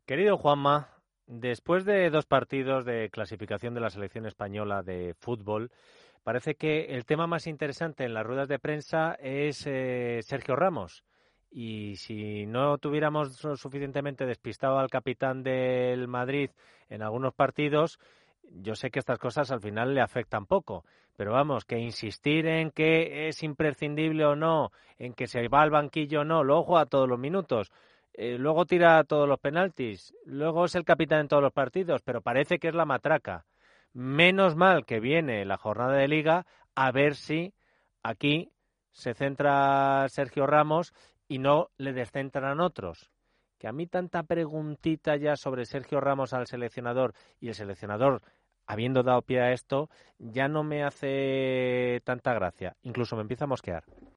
Querido Juanma, después de 2 partidos de clasificación de la selección española de fútbol, parece que el tema más interesante en las ruedas de prensa es Sergio Ramos. Y si no tuviéramos suficientemente despistado al capitán del Madrid en algunos partidos, yo sé que estas cosas al final le afectan poco. Pero vamos, que insistir en que es imprescindible o no, en que se va al banquillo o no, luego juega todos los minutos. Luego tira todos los penaltis, luego es el capitán en todos los partidos, pero parece que es la matraca. Menos mal que viene la jornada de Liga, a ver si aquí se centra Sergio Ramos y no le descentran otros. Que a mí tanta preguntita ya sobre Sergio Ramos al seleccionador y el seleccionador, habiendo dado pie a esto, ya no me hace tanta gracia. Incluso me empieza a mosquear.